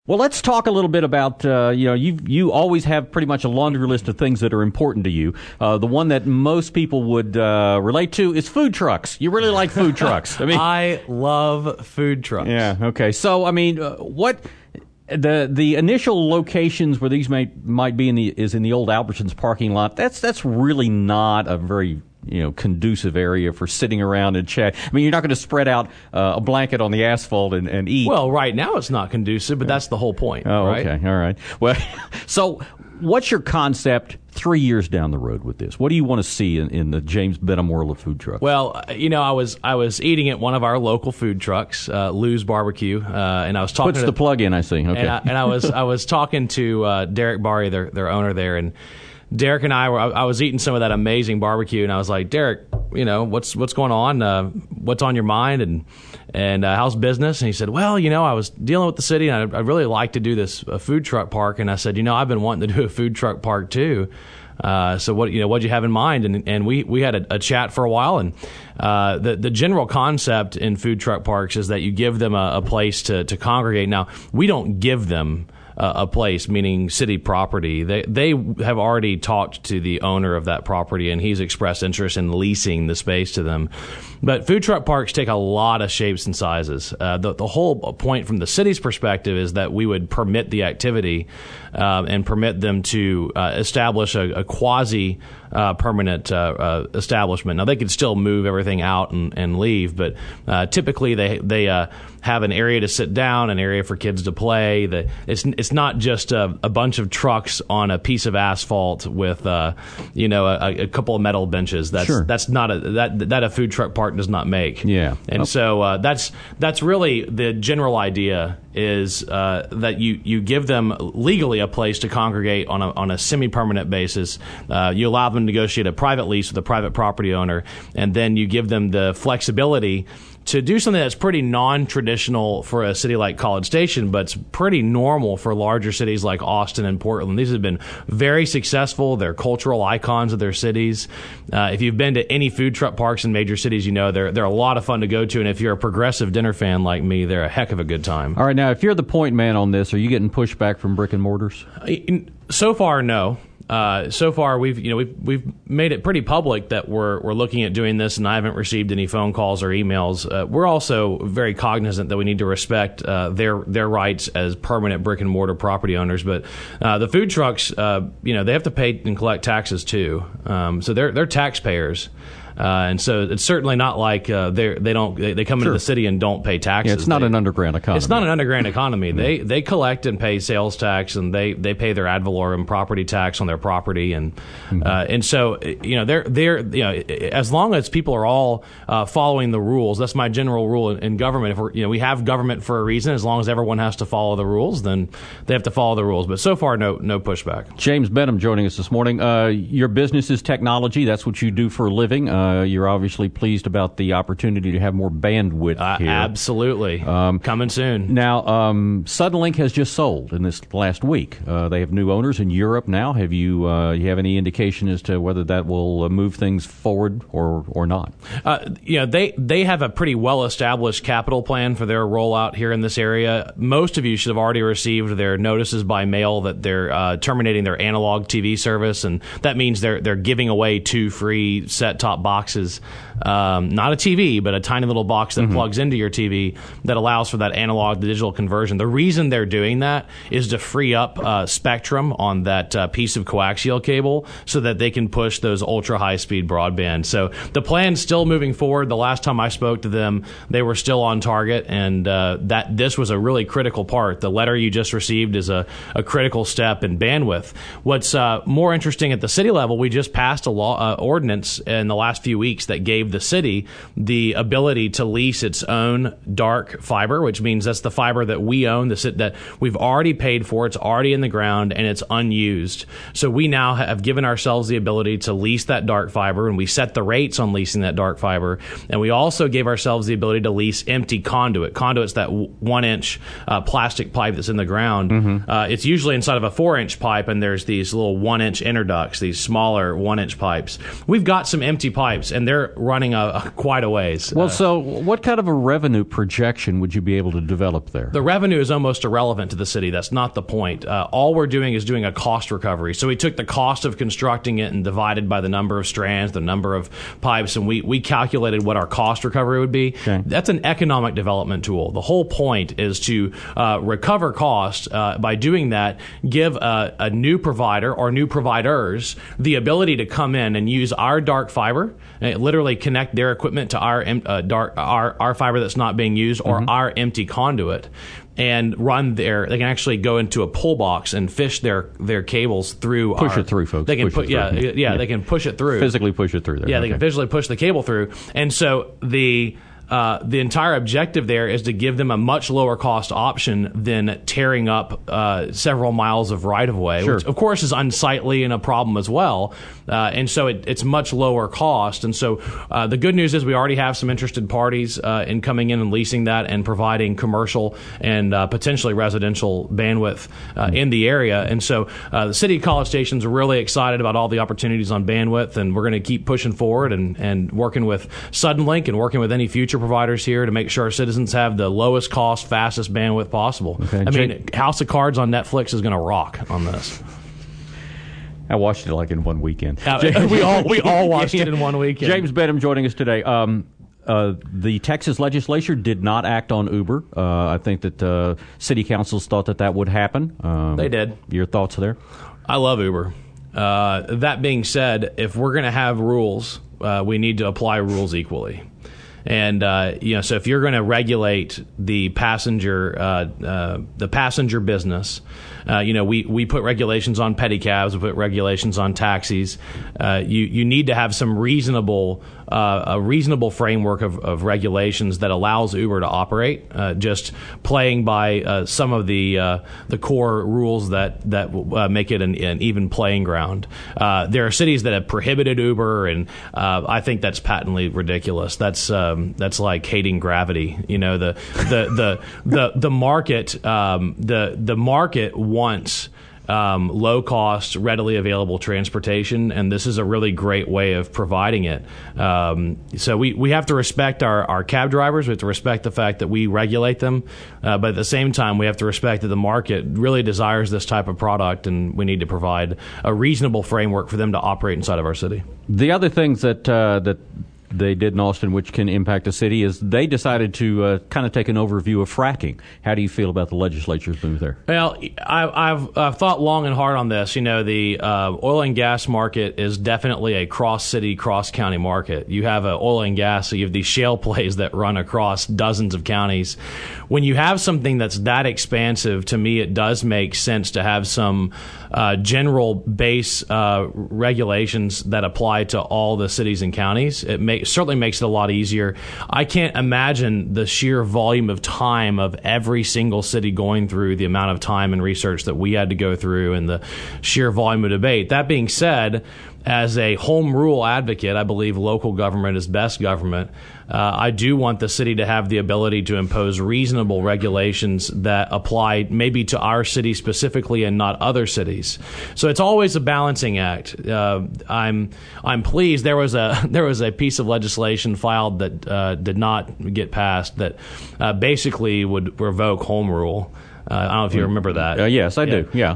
Well, let's talk a little bit about, you always have pretty much a laundry list of things that are important to you. The one that most people would relate to is food trucks. You really like food trucks. I love food trucks. Yeah, okay. So, what the initial locations where these might be is in the old Albertsons parking lot. That's really not a very conducive area for sitting around and chat. You're not going to spread out a blanket on the asphalt and eat. Well, right now it's not conducive, but that's the whole point. Oh, right? Okay. All right. Well, so what's your concept 3 years down the road with this? What do you want to see in the James Benham world of food trucks? Well, I was eating at one of our local food trucks, Lou's Barbecue, and I was talking. Puts the plug in, I see. Okay. And I was talking to Derek Barry, their owner there, and Derek and I was eating some of that amazing barbecue, and I was like, Derek, what's going on? What's on your mind? And how's business? And he said, well, I was dealing with the city, and I'd really like to do this food truck park. And I said, I've been wanting to do a food truck park too. So what'd you have in mind? And we had a chat for a while, and the general concept in food truck parks is that you give them a place to congregate. Now, we don't give them a place, meaning city property. They have already talked to the owner of that property, and he's expressed interest in leasing the space to them. But food truck parks take a lot of shapes and sizes. The whole point from the city's perspective is that we would permit the activity and permit them to establish a quasi permanent establishment. Now, they could still move everything out and leave, but typically they have an area to sit down, an area for kids to play. It's not just a bunch of trucks on a piece of asphalt with a couple of metal benches. That's not that a food truck park does not make. Yeah, and so that's really the general idea is that you give them legally a place to congregate on a semi-permanent basis. You allow them to negotiate a private lease with a private property owner, and then you give them the flexibility to do something that's pretty non-traditional for a city like College Station, but it's pretty normal for larger cities like Austin and Portland. These have been very successful. They're cultural icons of their cities. If you've been to any food truck parks in major cities, they're a lot of fun to go to. And if you're a progressive dinner fan like me, they're a heck of a good time. All right, now, if you're the point man on this, are you getting pushback from brick and mortars? So far, no. So far, we've made it pretty public that we're looking at doing this, and I haven't received any phone calls or emails. We're also very cognizant that we need to respect their rights as permanent brick and mortar property owners. But the food trucks, they have to pay and collect taxes too, so they're taxpayers. And so it's certainly not like they come into the city and don't pay taxes. Yeah, it's not an underground economy. It's not an underground economy. Mm-hmm. They collect and pay sales tax, and they pay their ad valorem property tax on their property, and and so they're as long as people are all following the rules. That's my general rule in government. If we have government for a reason, as long as everyone has to follow the rules, then they have to follow the rules. But so far, no pushback. James Benham joining us this morning. Your business is technology. That's what you do for a living. You're obviously pleased about the opportunity to have more bandwidth here. Absolutely. Coming soon. Now, Suddenlink has just sold in this last week. They have new owners in Europe now. Have you have any indication as to whether that will move things forward or not? They have a pretty well-established capital plan for their rollout here in this area. Most of you should have already received their notices by mail that they're terminating their analog TV service, and that means they're giving away 2 free set-top boxes, not a TV, but a tiny little box that plugs into your TV that allows for that analog to digital conversion. The reason they're doing that is to free up spectrum on that piece of coaxial cable so that they can push those ultra high-speed broadband. So the plan's still moving forward. The last time I spoke to them, they were still on target, and that this was a really critical part. The letter you just received is a critical step in bandwidth. What's more interesting at the city level, we just passed a law ordinance in the last few weeks that gave the city the ability to lease its own dark fiber, which means that's the fiber that we own, that we've already paid for. It's already in the ground and it's unused. So we now have given ourselves the ability to lease that dark fiber, and we set the rates on leasing that dark fiber. And we also gave ourselves the ability to lease empty conduit. Conduit's that 1-inch plastic pipe that's in the ground. It's usually inside of a 4-inch pipe, and there's these little 1-inch interducts, these smaller 1-inch pipes. We've got some empty pipe pipes, and they're running quite a ways. Well, so what kind of a revenue projection would you be able to develop there? The revenue is almost irrelevant to the city. That's not the point. All we're doing is doing a cost recovery. So we took the cost of constructing it and divided by the number of strands, the number of pipes, and we calculated what our cost recovery would be. Okay. That's an economic development tool. The whole point is to recover cost by doing that, give a new provider or new providers the ability to come in and use our dark fiber, literally connect their equipment to our fiber that's not being used, or our empty conduit, and they can actually go into a pull box and fish their cables through. Push it through, folks. They can push it through. They can push it through. Physically push it through there. Yeah, okay. They can physically push the cable through, and so the entire objective there is to give them a much lower cost option than tearing up several miles of right of way, Sure. which of course is unsightly and a problem as well. And so it's much lower cost. And so the good news is we already have some interested parties in coming in and leasing that and providing commercial and potentially residential bandwidth in the area. And so the city of College Station's really excited about all the opportunities on bandwidth, and we're going to keep pushing forward and working with Suddenlink and working with any future providers here to make sure our citizens have the lowest cost, fastest bandwidth possible. Okay. I mean, House of Cards on Netflix is going to rock on this. I watched it like in one weekend. We all watched it in one weekend. James Benham joining us today. The Texas legislature did not act on Uber. I think that city councils thought that would happen. They did. Your thoughts there? I love Uber. That being said, if we're going to have rules, we need to apply rules equally. And so if you're going to regulate the passenger business, we put regulations on pedicabs, we put regulations on taxis. You need to have some a reasonable framework of regulations that allows Uber to operate. Just playing by some of the core rules that make it an even playing ground. There are cities that have prohibited Uber, and I think that's patently ridiculous. That's like hating gravity. The market wants low cost, readily available transportation, and this is a really great way of providing it. So we have to respect our cab drivers. We have to respect the fact that we regulate them, but at the same time, we have to respect that the market really desires this type of product, and we need to provide a reasonable framework for them to operate inside of our city. The other things that they did in Austin, which can impact the city, is they decided to kind of take an overview of fracking. How do you feel about the legislature's move there? Well, I've thought long and hard on this. The oil and gas market is definitely a cross-city, cross-county market. You have oil and gas, so you have these shale plays that run across dozens of counties. When you have something that's that expansive, to me, it does make sense to have some general base regulations that apply to all the cities and counties. It certainly makes it a lot easier. I can't imagine the sheer volume of time of every single city going through the amount of time and research that we had to go through, and the sheer volume of debate. That being said, as a home rule advocate, I believe local government is best government. I do want the city to have the ability to impose reasonable regulations that apply maybe to our city specifically and not other cities. So it's always a balancing act. I'm pleased there was a piece of legislation filed that did not get passed that basically would revoke home rule. I don't know if you remember that. Yes, I do. Yeah,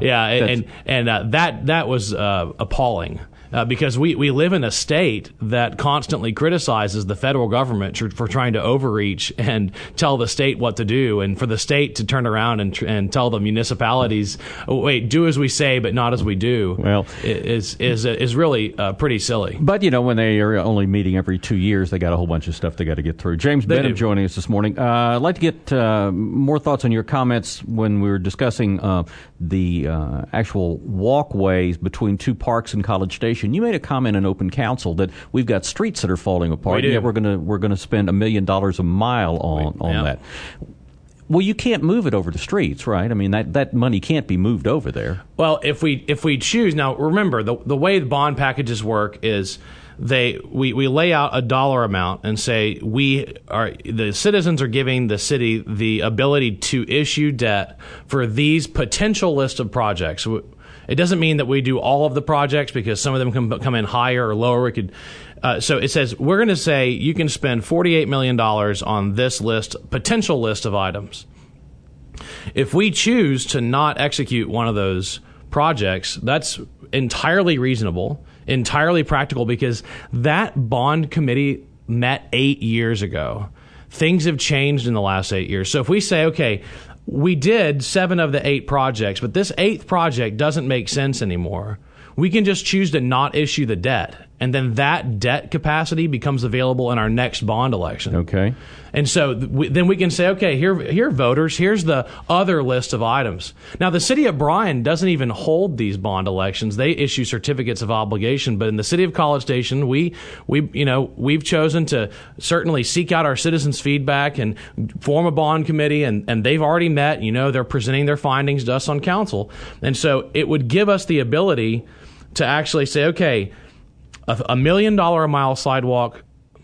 that was appalling. Because we live in a state that constantly criticizes the federal government for trying to overreach and tell the state what to do, and for the state to turn around and tell the municipalities, oh, wait, do as we say but not as we do. Well, is really pretty silly. But when they are only meeting every 2 years, they got a whole bunch of stuff they got to get through. James Benham joining us this morning. I'd like to get more thoughts on your comments when we were discussing the actual walkways between two parks in College Station. You made a comment in open council that we've got streets that are falling apart, and yet we're going to spend $1 million a mile on that. Well, you can't move it over the streets, right? I mean, that money can't be moved over there. Well, if we choose now, remember the way the bond packages work is we lay out a dollar amount and say the citizens are giving the city the ability to issue debt for these potential list of projects. It doesn't mean that we do all of the projects because some of them come in higher or lower. We could. So it says we're going to say you can spend $48 million on this potential list of items. If we choose to not execute one of those projects, that's entirely reasonable, entirely practical, because that bond committee met 8 years ago. Things have changed in the last 8 years. So if we say, okay, we did 7 of the 8 projects, but this 8th project doesn't make sense anymore, we can just choose to not issue the debt. And then that debt capacity becomes available in our next bond election. Okay. And so then we can say, okay, here, voters, here's the other list of items. Now, the city of Bryan doesn't even hold these bond elections. They issue certificates of obligation. But in the city of College Station, we've chosen to certainly seek out our citizens' feedback and form a bond committee. And they've already met. They're presenting their findings to us on council. And so it would give us the ability to actually say, okay, $1 million a mile sidewalk,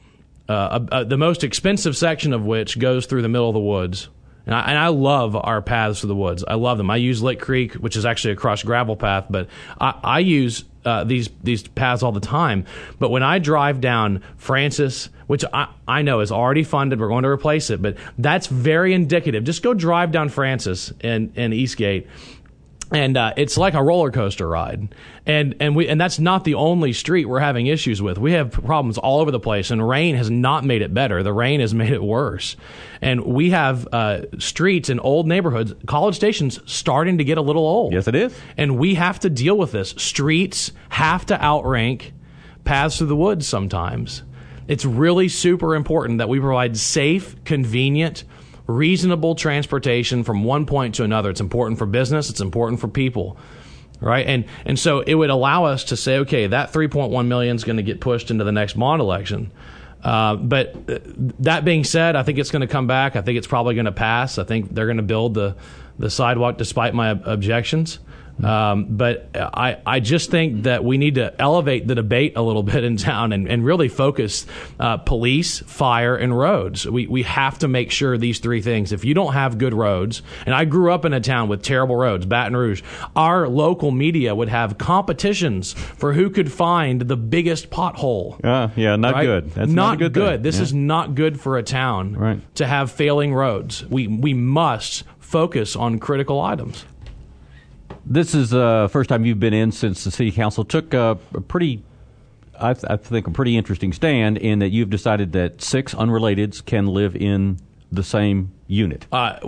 the most expensive section of which goes through the middle of the woods. And I love our paths through the woods. I love them. I use Lick Creek, which is actually a crushed gravel path, but I use these paths all the time. But when I drive down Francis, which I know is already funded, we're going to replace it, but that's very indicative. Just go drive down Francis in Eastgate. And it's like a roller coaster ride, and that's not the only street we're having issues with. We have problems all over the place, and rain has not made it better. The rain has made it worse, and we have streets in old neighborhoods. College Station's starting to get a little old. Yes, it is, and we have to deal with this. Streets have to outrank paths through the woods sometimes. It's really super important that we provide safe, convenient, reasonable transportation from one point to another. It's important for business. It's important for people, right? And so it would allow us to say, okay, that $3.1 million is going to get pushed into the next bond election. But that being said, I think it's going to come back. I think it's probably going to pass. I think they're going to build the sidewalk despite my objections. But I just think that we need to elevate the debate a little bit in town and really focus police, fire, and roads. We have to make sure these 3 things. If you don't have good roads, and I grew up in a town with terrible roads, Baton Rouge, our local media would have competitions for who could find the biggest pothole. Yeah, not right? good. That's not a good thing. This is not good for a town to have failing roads. We must focus on critical items. This is the first time you've been in since the city council took a pretty interesting stand in that you've decided that 6 unrelateds can live in the same unit.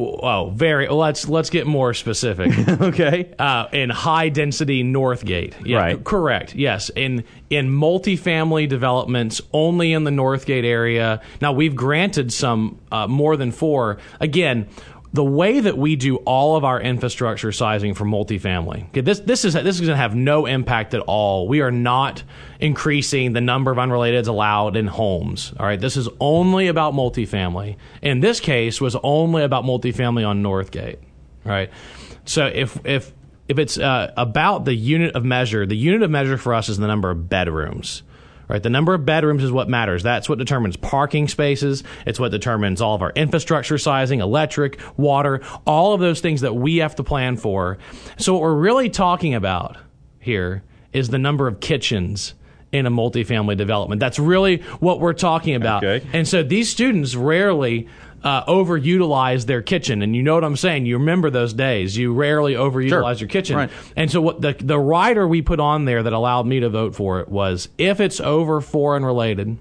Let's get more specific. Okay. In high density Northgate. Yeah, right. Correct. Yes. In multifamily developments only in the Northgate area. Now we've granted some more than 4. Again, the way that we do all of our infrastructure sizing for multifamily, okay, this is going to have no impact at all. We are not increasing the number of unrelateds allowed in homes. All right, this is only about multifamily. In this case, was only about multifamily on Northgate. Right. So if it's about the unit of measure for us is the number of bedrooms. Right, the number of bedrooms is what matters. That's what determines parking spaces. It's what determines all of our infrastructure sizing, electric, water, all of those things that we have to plan for. So what we're really talking about here is the number of kitchens in a multifamily development. That's really what we're talking about. Okay. And so these students rarely overutilize their kitchen, and you know what I'm saying. You remember those days. You rarely overutilize your kitchen. Right. And so what the rider we put on there that allowed me to vote for it was if it's over 4 unrelated,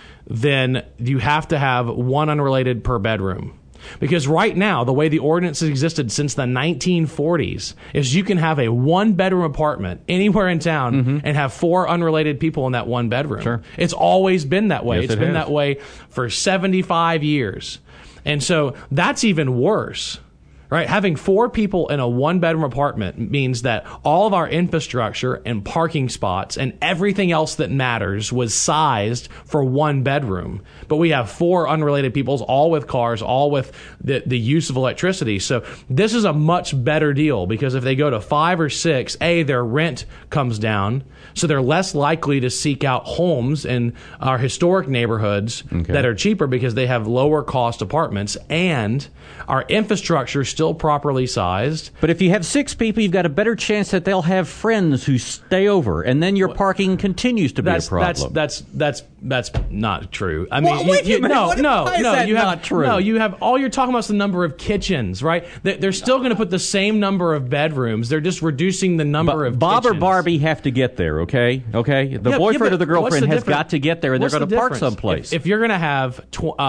then you have to have 1 unrelated per bedroom. Because right now, the way the ordinance has existed since the 1940s is you can have a 1-bedroom apartment anywhere in town and have 4 unrelated people in that 1 bedroom. Sure. It's always been that way. Yes, It's been that way for 75 years. And so that's even worse. Right, having 4 people in a 1-bedroom apartment means that all of our infrastructure and parking spots and everything else that matters was sized for 1 bedroom. But we have 4 unrelated peoples, all with cars, all with the use of electricity. So this is a much better deal because if they go to 5 or 6, their rent comes down, so they're less likely to seek out homes in our historic neighborhoods that are cheaper because they have lower cost apartments, and our infrastructure still properly sized. But if you have 6 people, you've got a better chance that they'll have friends who stay over, and then your parking continues to be a problem. That's not true. I mean, Well, wait a minute. Why is that not true? No, you have all you're talking about is the number of kitchens, right? They're still going to put the same number of bedrooms. They're just reducing the number of Bob kitchens. or Barbie have to get there, okay? The boyfriend or the girlfriend has got to get there, and they're going to park someplace. If you're going to have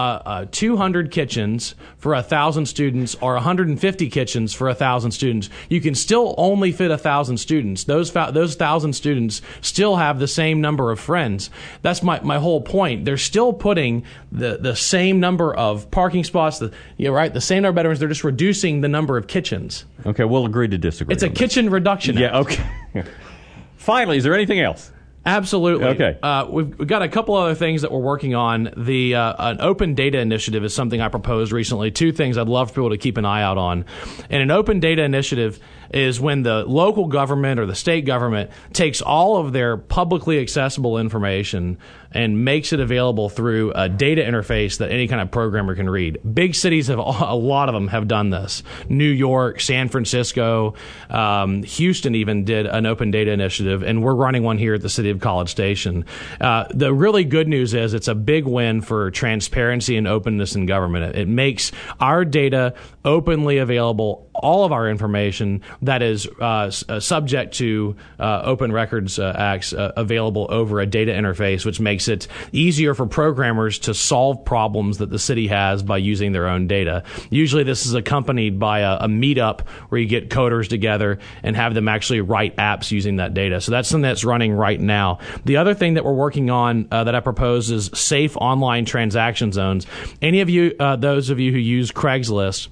200 kitchens for 1,000 students or 150 kitchens for 1,000 students, you can still only fit 1,000 students. Those 1,000 students still have the same number of friends. That's my whole point. They're still putting the same number of parking spots, the same number of bedrooms. They're just reducing the number of kitchens. Okay, we'll agree to disagree. It's a kitchen reduction act. Yeah, okay. Finally, is there anything else? Absolutely. Okay. We've got a couple other things that we're working on. An open data initiative is something I proposed recently. 2 things I'd love for people to keep an eye out on. And an open data initiative is when the local government or the state government takes all of their publicly accessible information and makes it available through a data interface that any kind of programmer can read. Big cities a lot of them have done this. New York, San Francisco, Houston even did an open data initiative, and we're running one here at the city of College Station. The really good news is it's a big win for transparency and openness in government. It makes our data openly available, all of our information that is subject to Open Records Acts available over a data interface, which makes it easier for programmers to solve problems that the city has by using their own data. Usually this is accompanied by a meetup where you get coders together and have them actually write apps using that data. So that's something that's running right now. The other thing that we're working on that I propose is safe online transaction zones. Any of you, those of you who use Craigslist,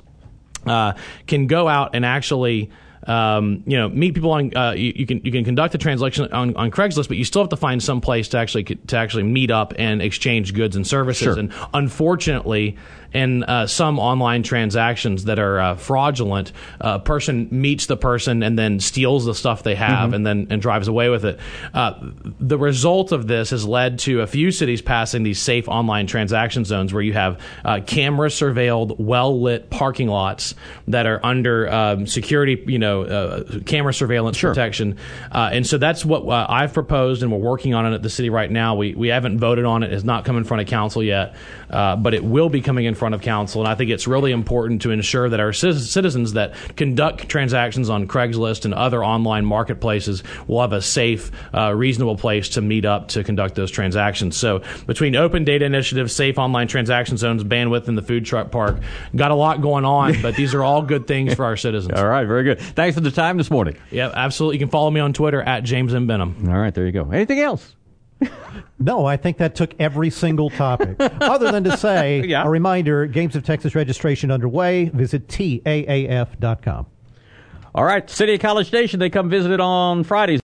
can go out and actually meet people on. You can conduct a transaction on Craigslist, but you still have to find some place to actually meet up and exchange goods and services. Sure. And unfortunately, in some online transactions that are fraudulent, a person meets the person and then steals the stuff they have and drives away with it. The result of this has led to a few cities passing these safe online transaction zones where you have camera surveilled, well lit parking lots that are under security, camera surveillance protection. And so that's what I've proposed, and we're working on it at the city right now. We haven't voted on it. It's not come in front of council yet, but it will be coming in front of council. And I think it's really important to ensure that our citizens that conduct transactions on Craigslist and other online marketplaces will have a safe, reasonable place to meet up to conduct those transactions. So between open data initiatives, safe online transaction zones, bandwidth in the food truck park, got a lot going on, but these are all good things for our citizens. All right, very good. Thanks for the time this morning. Yeah, absolutely. You can follow me on Twitter at James M. Benham. All right, there you go. Anything else? No, I think that took every single topic. Other than to say, a reminder, Games of Texas registration underway. Visit TAAF.com. All right, City of College Station, they come visit it on Fridays.